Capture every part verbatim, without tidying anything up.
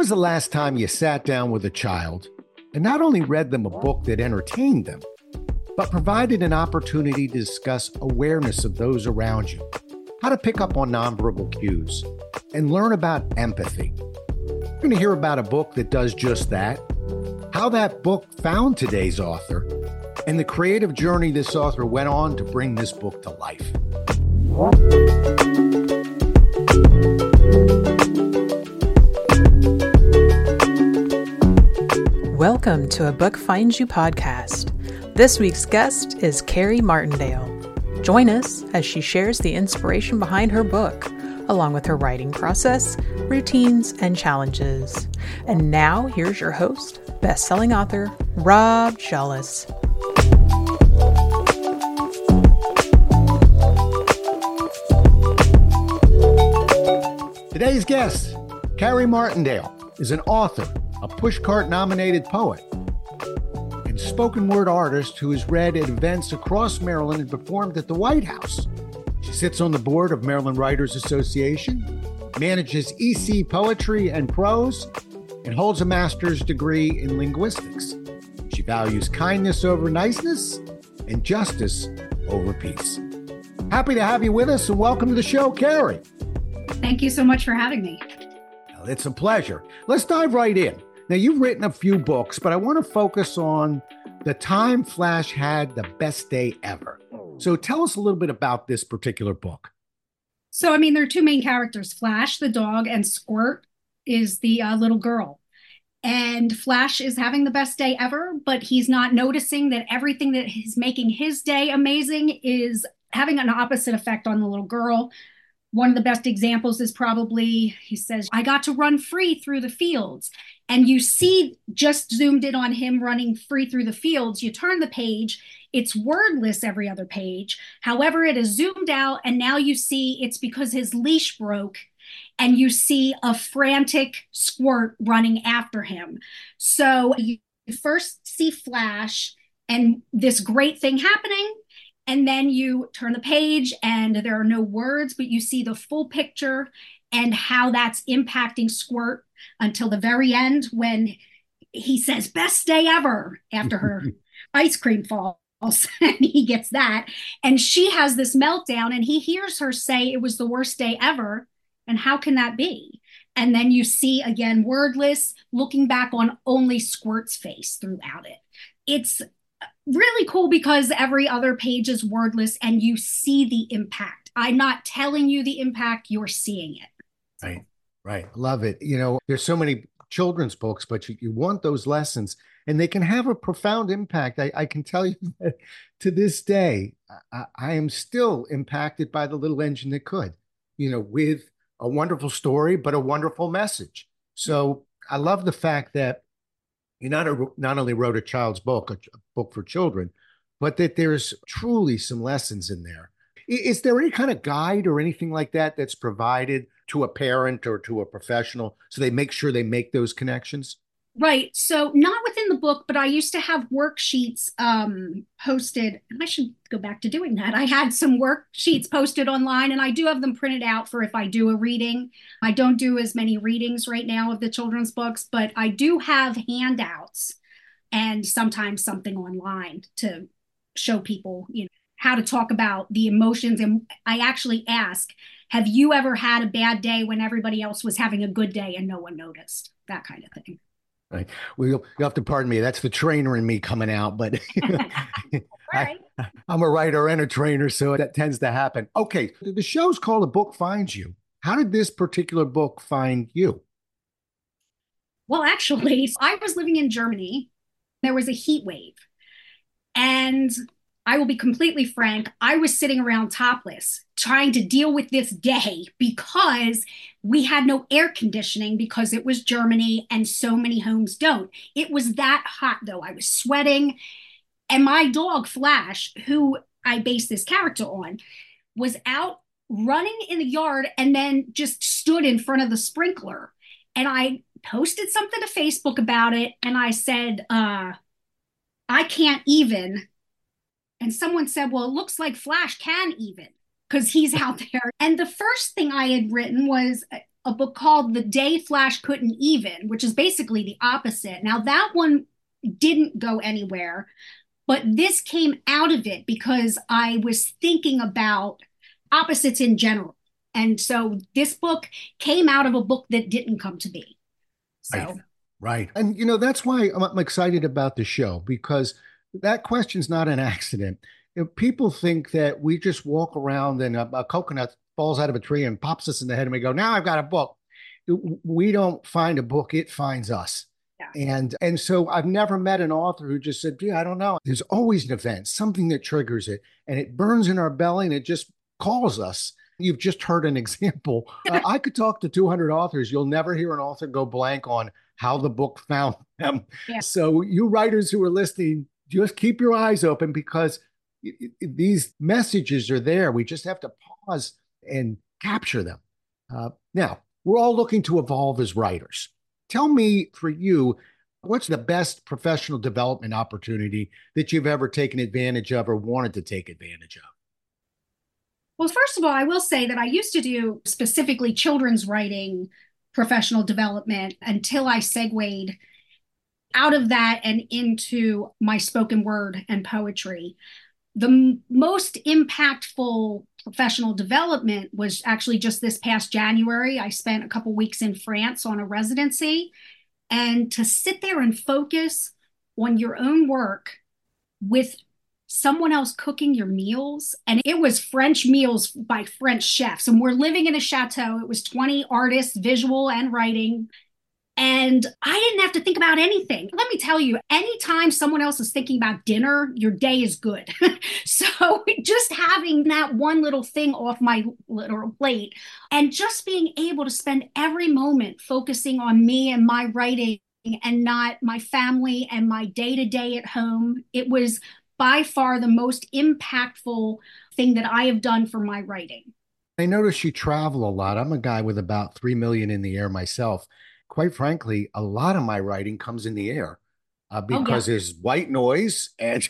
was the last time you sat down with a child and not only read them a book that entertained them, but provided an opportunity to discuss awareness of those around you, how to pick up on nonverbal cues, and learn about empathy? You're going to hear about a book that does just that, how that book found today's author, and the creative journey this author went on to bring this book to life. Welcome to A Book Finds You podcast. This week's guest is Carrie Martindale. Join us as she shares the inspiration behind her book, along with her writing process, routines, and challenges. And now, here's your host, best-selling author, Rob Jolles. Today's guest, Carrie Martindale, is an author, a Pushcart-nominated poet, and spoken word artist who has read at events across Maryland and performed at the White House. She sits on the board of Maryland Writers Association, manages E C Poetry and Prose, and holds a master's degree in linguistics. She values kindness over niceness and justice over peace. Happy to have you with us, and welcome to the show, Carrie. Thank you so much for having me. Well, it's a pleasure. Let's dive right in. Now, you've written a few books, but I want to focus on the time Flash had the best day ever. So tell us a little bit about this particular book. So, I mean, there are two main characters, Flash, the dog, and Squirt is the uh, little girl. And Flash is having the best day ever, but he's not noticing that everything that is making his day amazing is having an opposite effect on the little girl. One of the best examples is probably, he says, I got to run free through the fields. And you see, just zoomed in on him running free through the fields. You turn the page, it's wordless every other page. However, it is zoomed out, and now you see it's because his leash broke, and you see a frantic Squirt running after him. So you first see Flash and this great thing happening. And then you turn the page and there are no words, but you see the full picture and how that's impacting Squirt until the very end when he says, best day ever, after her ice cream falls. And he gets that. And she has this meltdown and he hears her say it was the worst day ever. And how can that be? And then you see, again, wordless, looking back on only Squirt's face throughout it. It's really cool because every other page is wordless and you see the impact. I'm not telling you the impact, you're seeing it. Right, right. Love it. You know, there's so many children's books, but you, you want those lessons and they can have a profound impact. I, I can tell you that to this day, I, I am still impacted by The Little Engine That Could, you know, with a wonderful story, but a wonderful message. So I love the fact that you not, a, not only wrote a child's book, a, a book for children, but that there's truly some lessons in there. Is, is there any kind of guide or anything like that that's provided to a parent or to a professional so they make sure they make those connections? Right. So not within the book, but I used to have worksheets um, posted. And I should go back to doing that. I had some worksheets posted online and I do have them printed out for if I do a reading. I don't do as many readings right now of the children's books, but I do have handouts and sometimes something online to show people, you know, how to talk about the emotions. And I actually ask, have you ever had a bad day when everybody else was having a good day and no one noticed? That kind of thing. Right. Well, you'll, you'll have to pardon me. That's the trainer in me coming out, but right. I, I'm a writer and a trainer, so that tends to happen. Okay. The show's called A Book Finds You. How did this particular book find you? Well, actually, I was living in Germany. There was a heat wave. And I will be completely frank, I was sitting around topless trying to deal with this day because we had no air conditioning because it was Germany and so many homes don't. It was that hot though. I was sweating. And my dog Flash, who I based this character on, was out running in the yard and then just stood in front of the sprinkler. And I posted something to Facebook about it. And I said, uh, I can't even. And someone said, well, it looks like Flash can even because he's out there. And the first thing I had written was, a book called The Day Flash Couldn't Even, which is basically the opposite. Now, that one didn't go anywhere, but this came out of it because I was thinking about opposites in general. And so this book came out of a book that didn't come to be. So, right. Right. And, you know, that's why I'm excited about the show, because that question's not an accident. You know, people think that we just walk around and a, a coconut falls out of a tree and pops us in the head and we go, now I've got a book. We don't find a book, it finds us. Yeah. And and so I've never met an author who just said, yeah, I don't know. There's always an event, something that triggers it, and it burns in our belly and it just calls us. You've just heard an example. uh, I could talk to two hundred authors. You'll never hear an author go blank on how the book found them. Yeah. So you writers who are listening, just keep your eyes open, because these messages are there. We just have to pause and capture them. Uh, now, we're all looking to evolve as writers. Tell me, for you, what's the best professional development opportunity that you've ever taken advantage of or wanted to take advantage of? Well, first of all, I will say that I used to do specifically children's writing professional development until I segued out of that and into my spoken word and poetry. The m- most impactful professional development was actually just this past January. I spent a couple weeks in France on a residency, and to sit there and focus on your own work with someone else cooking your meals. And it was French meals by French chefs. And we're living in a chateau. It was twenty artists, visual and writing. And I didn't have to think about anything. Let me tell you, anytime someone else is thinking about dinner, your day is good. So just having that one little thing off my little plate and just being able to spend every moment focusing on me and my writing and not my family and my day-to-day at home, it was by far the most impactful thing that I have done for my writing. I notice you travel a lot. I'm a guy with about three million in the air myself. Quite frankly, a lot of my writing comes in the air uh, because oh, yeah. there's white noise and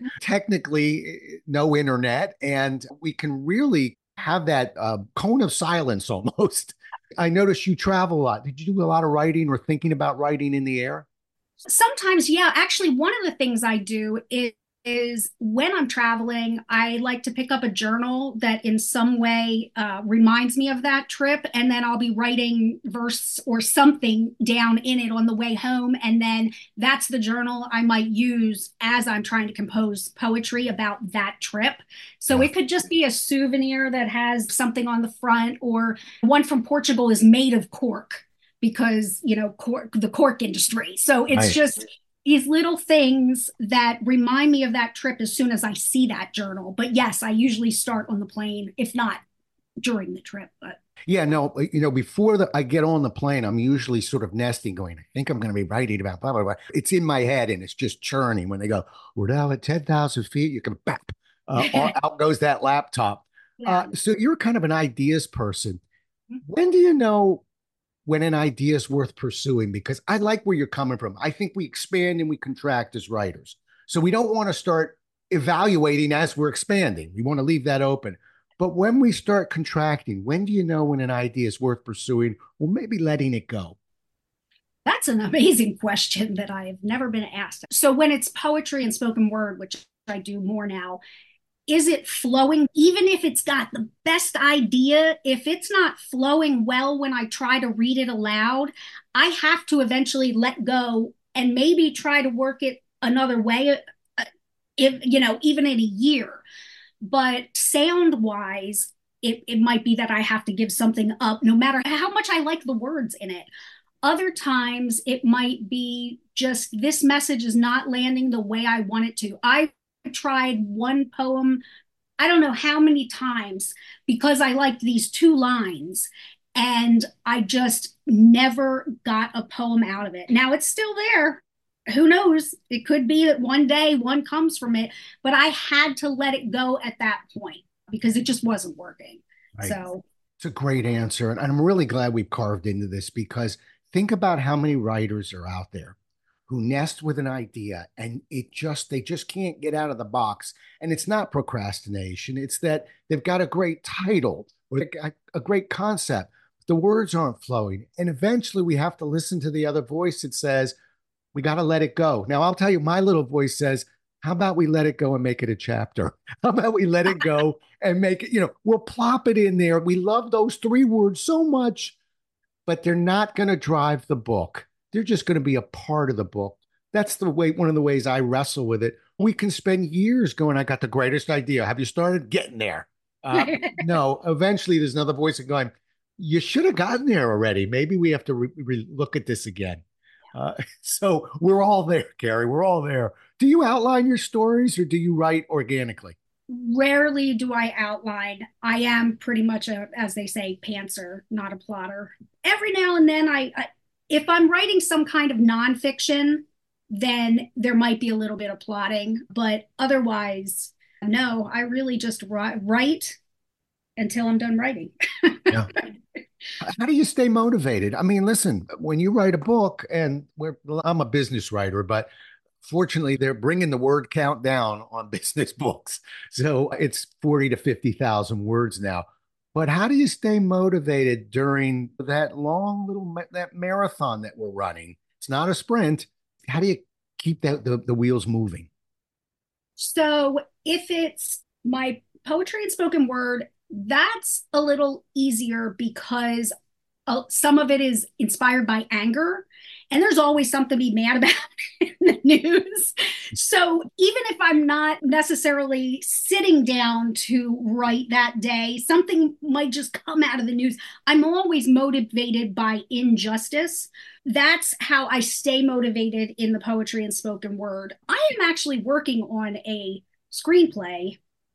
technically no internet. And we can really have that uh, cone of silence almost. I notice you travel a lot. Did you do a lot of writing or thinking about writing in the air? Sometimes, yeah. Actually, one of the things I do is is when I'm traveling, I like to pick up a journal that in some way uh, reminds me of that trip. And then I'll be writing verse or something down in it on the way home. And then that's the journal I might use as I'm trying to compose poetry about that trip. So it could just be a souvenir that has something on the front, or one from Portugal is made of cork because, you know, cork, the cork industry. So it's nice. Just these little things that remind me of that trip as soon as I see that journal. But yes, I usually start on the plane, if not during the trip. But yeah, no, you know, before the, I get on the plane, I'm usually sort of nesting, going, I think I'm going to be writing about blah, blah, blah. It's in my head and it's just churning. When they go, we're now at ten thousand feet, you can bap, uh, out goes that laptop. Yeah. Uh, so you're kind of an ideas person. When do you know when an idea is worth pursuing? Because I like where you're coming from. I think we expand and we contract as writers. So we don't want to start evaluating as we're expanding. We want to leave that open. But when we start contracting, when do you know when an idea is worth pursuing or maybe letting it go? That's an amazing question that I have never been asked. So when it's poetry and spoken word, which I do more now, is it flowing? Even if it's got the best idea, if it's not flowing well when I try to read it aloud, I have to eventually let go and maybe try to work it another way, if, you know, even in a year. But sound wise, it, it might be that I have to give something up no matter how much I like the words in it. Other times it might be just this message is not landing the way I want it to. I tried one poem, I don't know how many times, because I liked these two lines, and I just never got a poem out of it. Now it's still there. Who knows? It could be that one day one comes from it, but I had to let it go at that point because it just wasn't working. Right. So it's a great answer. And I'm really glad we've carved into this, because think about how many writers are out there who nest with an idea and it just, they just can't get out of the box. And it's not procrastination. It's that they've got a great title or a, a great concept. the words aren't flowing. And eventually we have to listen to the other voice that says, we got to let it go. Now, I'll tell you, my little voice says, how about we let it go and make it a chapter? How about we let it go and make it, you know, we'll plop it in there. We love those three words so much, but they're not going to drive the book. They're just going to be a part of the book. That's the way, one of the ways I wrestle with it. We can spend years going, I got the greatest idea. Have you started getting there? Uh, no, eventually there's another voice going, you should have gotten there already. Maybe we have to re- re- look at this again. Uh, so we're all there, Carrie. We're all there. Do you outline your stories or do you write organically? Rarely do I outline. I am pretty much a, as they say, pantser, not a plotter. Every now and then, I, I if I'm writing some kind of nonfiction, then there might be a little bit of plotting. But otherwise, no, I really just write until I'm done writing. Yeah. How do you stay motivated? I mean, listen, when you write a book, and we're, I'm a business writer, but fortunately, they're bringing the word count down on business books. So it's forty to fifty thousand words now. But how do you stay motivated during that long little, that marathon that we're running? It's not a sprint. How do you keep that, the, the wheels moving? So if it's my poetry and spoken word, that's a little easier because uh, some of it is inspired by anger, and there's always something to be mad about in the news. So even if I'm not necessarily sitting down to write that day, something might just come out of the news. I'm always motivated by injustice. That's how I stay motivated in the poetry and spoken word. I am actually working on a screenplay,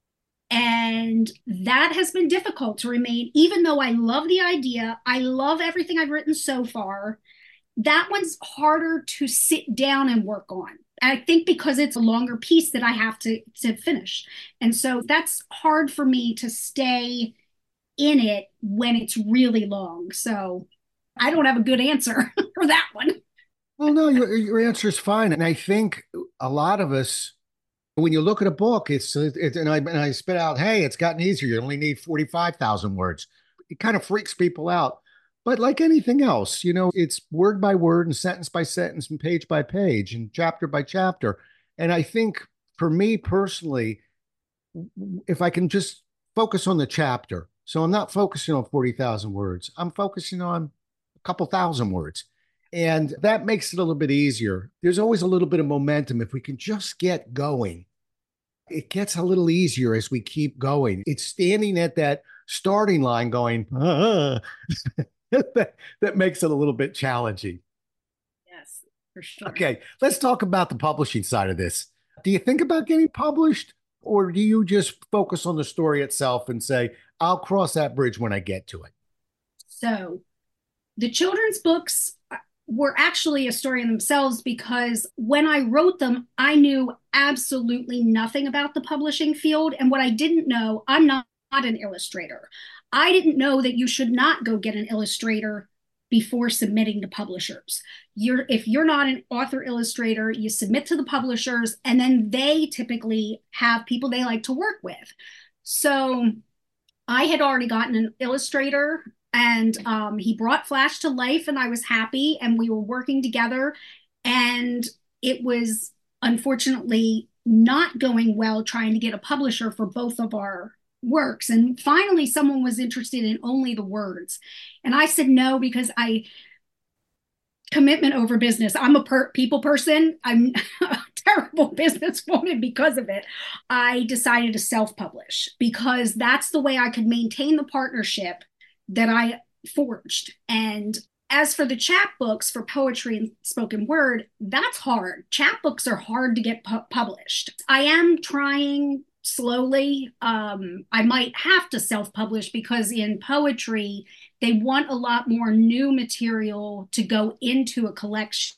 and that has been difficult to remain, even though I love the idea. I love everything I've written so far. That one's harder to sit down and work on. I think because it's a longer piece that I have to, to finish. And so that's hard for me to stay in it when it's really long. So I don't have a good answer for that one. Well, no, your, your answer is fine. And I think a lot of us, when you look at a book, it's, it, and, I, and I spit out, hey, it's gotten easier. You only need forty-five thousand words. It kind of freaks people out. But like anything else, you know, it's word by word and sentence by sentence and page by page and chapter by chapter. And I think for me personally, if I can just focus on the chapter, so I'm not focusing on forty thousand words, I'm focusing on a couple thousand words. And that makes it a little bit easier. There's always a little bit of momentum. If we can just get going, it gets a little easier as we keep going. It's standing at that starting line going, ah. that, that makes it a little bit challenging. Yes, for sure. Okay, let's talk about the publishing side of this. Do you think about getting published, or do you just focus on the story itself and say, I'll cross that bridge when I get to it? So the children's books were actually a story in themselves, because when I wrote them, I knew absolutely nothing about the publishing field. And what I didn't know, I'm not, not an illustrator. I didn't know that you should not go get an illustrator before submitting to publishers. You're, if you're not an author illustrator, you submit to the publishers, and then they typically have people they like to work with. So I had already gotten an illustrator, and um, he brought Flash to life, and I was happy, and we were working together. And it was unfortunately not going well trying to get a publisher for both of our works. And finally, someone was interested in only the words. And I said no, because I, commitment over business. I'm a per- people person. I'm a terrible businesswoman because of it. I decided to self-publish because that's the way I could maintain the partnership that I forged. And as for the chapbooks for poetry and spoken word, that's hard. Chapbooks are hard to get pu- published. I am trying slowly. Um, I might have to self-publish because in poetry, they want a lot more new material to go into a collection.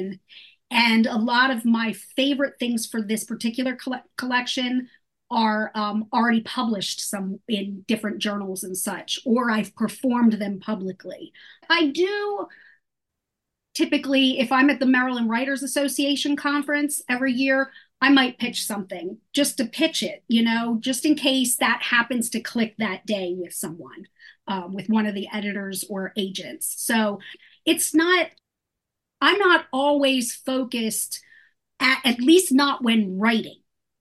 And a lot of my favorite things for this particular coll- collection are um, already published some in different journals and such, or I've performed them publicly. I do typically, if I'm at the Maryland Writers Association conference every year, I might pitch something just to pitch it, you know, just in case that happens to click that day with someone, um, with one of the editors or agents. So it's not, I'm not always focused, at, at least not when writing,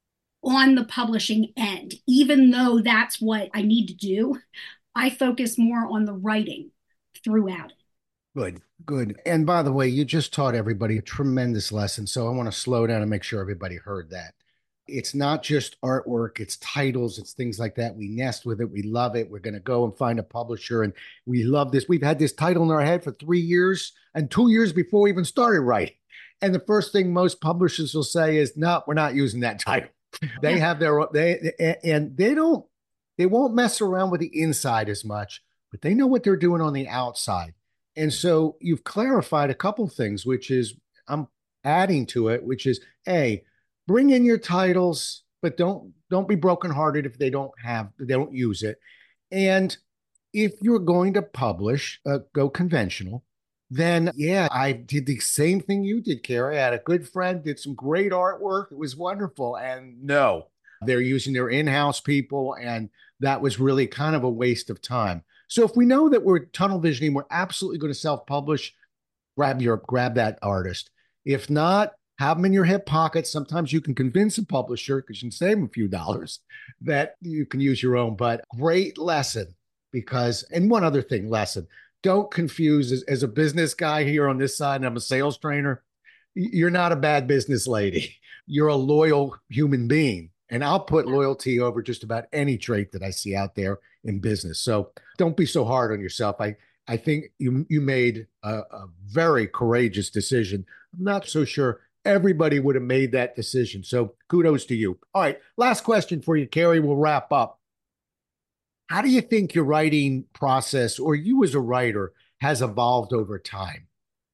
on the publishing end, even though that's what I need to do. I focus more on the writing throughout it. Good, good. And by the way, you just taught everybody a tremendous lesson. So I want to slow down and make sure everybody heard that. It's not just artwork, it's titles, it's things like that. We nest with it. We love it. We're going to go and find a publisher. And we love this. We've had this title in our head for three years and two years before we even started writing. And the first thing most publishers will say is, no, we're not using that title. They have their, they, and they don't, they won't mess around with the inside as much, but they know what they're doing on the outside. And so you've clarified a couple things, which is I'm adding to it, which is A, bring in your titles, but don't don't be brokenhearted if they don't have they don't use it. And if you're going to publish, uh, go conventional. Then yeah, I did the same thing you did, Carrie. I had a good friend, did some great artwork. It was wonderful. And no, they're using their in-house people, and that was really kind of a waste of time. So if we know that we're tunnel visioning, we're absolutely going to self-publish, grab your grab that artist. If not, have them in your hip pocket. Sometimes you can convince a publisher, because you can save them a few dollars, that you can use your own. But great lesson, because, and one other thing, lesson, don't confuse, as, as a business guy here on this side, and I'm a sales trainer, you're not a bad business lady. You're a loyal human being. And I'll put loyalty over just about any trait that I see out there in business. So don't be so hard on yourself. I, I think you, you made a, a very courageous decision. I'm not so sure everybody would have made that decision. So kudos to you. All right, last question for you, Carrie. We'll wrap up. How do you think your writing process, or you as a writer, has evolved over time?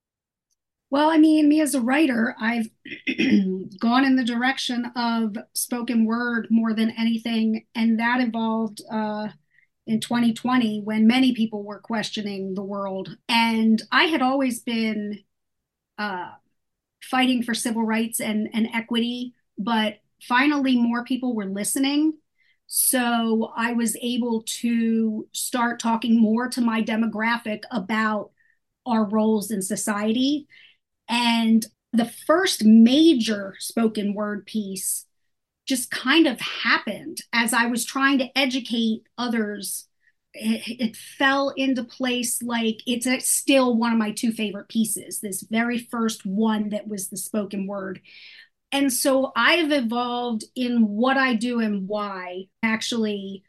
Well, I mean, me as a writer, I've gone in the direction of spoken word more than anything. And that evolved uh, in twenty twenty when many people were questioning the world. And I had always been uh, fighting for civil rights and, and equity, but finally more people were listening. So I was able to start talking more to my demographic about our roles in society. And the first major spoken word piece just kind of happened as I was trying to educate others. It, it fell into place. Like, it's a, still one of my two favorite pieces, this very first one that was the spoken word. And so I've evolved in what I do and why. Actually,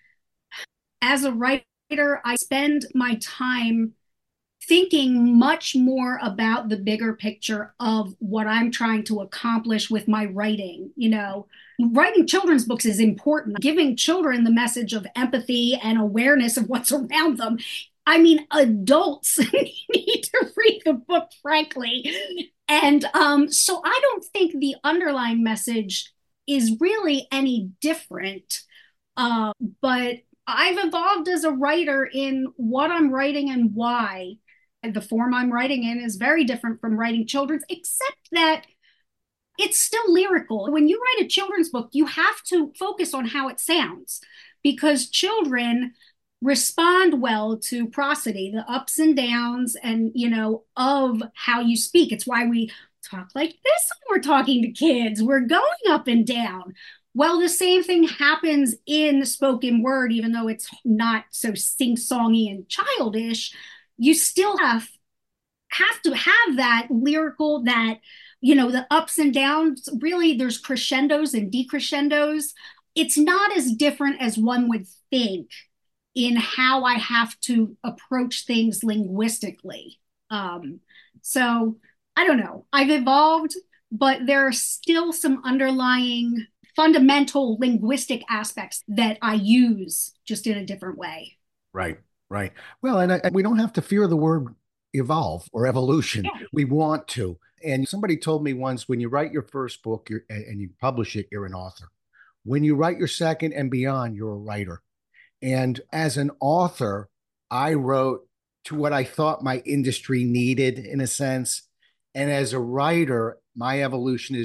as a writer, I spend my time thinking much more about the bigger picture of what I'm trying to accomplish with my writing. You know, writing children's books is important. Giving children the message of empathy and awareness of what's around them. I mean, adults need to read the book, frankly. And um, so I don't think the underlying message is really any different. Uh, but I've evolved as a writer in what I'm writing and why. The form I'm writing in is very different from writing children's, except that it's still lyrical. When you write a children's book, you have to focus on how it sounds, because children respond well to prosody, the ups and downs, and, you know, of how you speak. It's why we talk like this when we're talking to kids. We're going up and down. Well, the same thing happens in the spoken word, even though it's not so sing-songy and childish. You still have have to have that lyrical, that, you know, the ups and downs. Really, there's crescendos and decrescendos. It's not as different as one would think in how I have to approach things linguistically. Um, so I don't know. I've evolved, but there are still some underlying fundamental linguistic aspects that I use, just in a different way. Right. Right. Well, and, I, and we don't have to fear the word evolve or evolution. Yeah. We want to. And somebody told me once, when you write your first book you're, and you publish it, you're an author. When you write your second and beyond, you're a writer. And as an author, I wrote to what I thought my industry needed, in a sense. And as a writer, my evolution is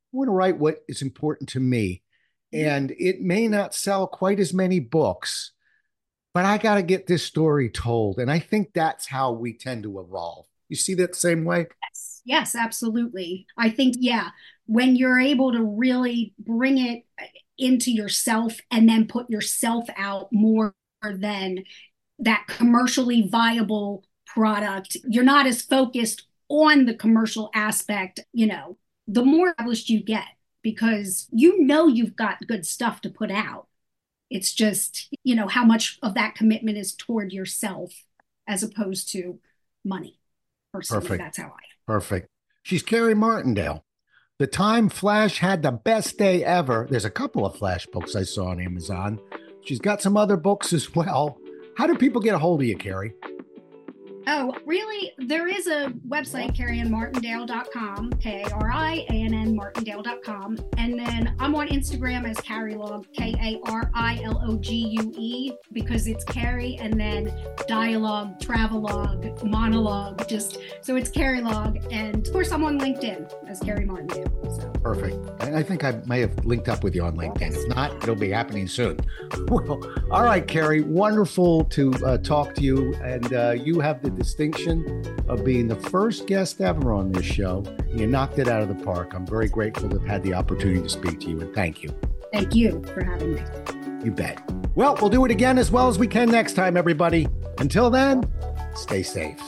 want to write what is important to me. And it may not sell quite as many books, but I got to get this story told. And I think that's how we tend to evolve. You see that same way? Yes, yes, absolutely. I think, yeah, when you're able to really bring it into yourself and then put yourself out more than that commercially viable product, you're not as focused on the commercial aspect, you know, the more established you get, because you know you've got good stuff to put out. It's just, you know, how much of that commitment is toward yourself as opposed to money. Personally, Perfect. That's how I. Perfect. She's Carrie Martindale. The Time Flash Had the Best Day Ever. There's a couple of Flash books I saw on Amazon. She's got some other books as well. How do people get a hold of you, Carrie? Oh, really? There is a website, carrie ann martindale dot com, K A R I A N N Martindale dot com. And then I'm on Instagram as Carrielog, K A R I L O G U E, because it's Carrie and then dialogue, travelogue, monologue, just so it's Carrielog. And of course, I'm on LinkedIn as Carrie Martindale. So. Perfect. And I think I may have linked up with you on LinkedIn. If not, it'll be happening soon. Well, all right, Carrie, wonderful to uh, talk to you. And uh, you have the distinction of being the first guest ever on this show. You knocked it out of the park. I'm very grateful to have had the opportunity to speak to you, and thank you. Thank you for having me. You bet. Well, we'll do it again as well as we can next time, everybody. Until then, stay safe.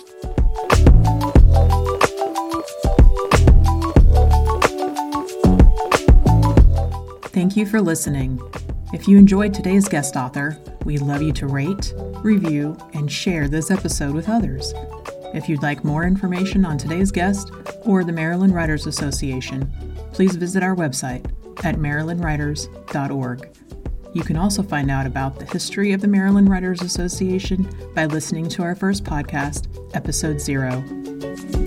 Thank you for listening. If you enjoyed today's guest author, we'd love you to rate, review, and share this episode with others. If you'd like more information on today's guest or the Maryland Writers Association, please visit our website at maryland writers dot org. You can also find out about the history of the Maryland Writers Association by listening to our first podcast, Episode Zero.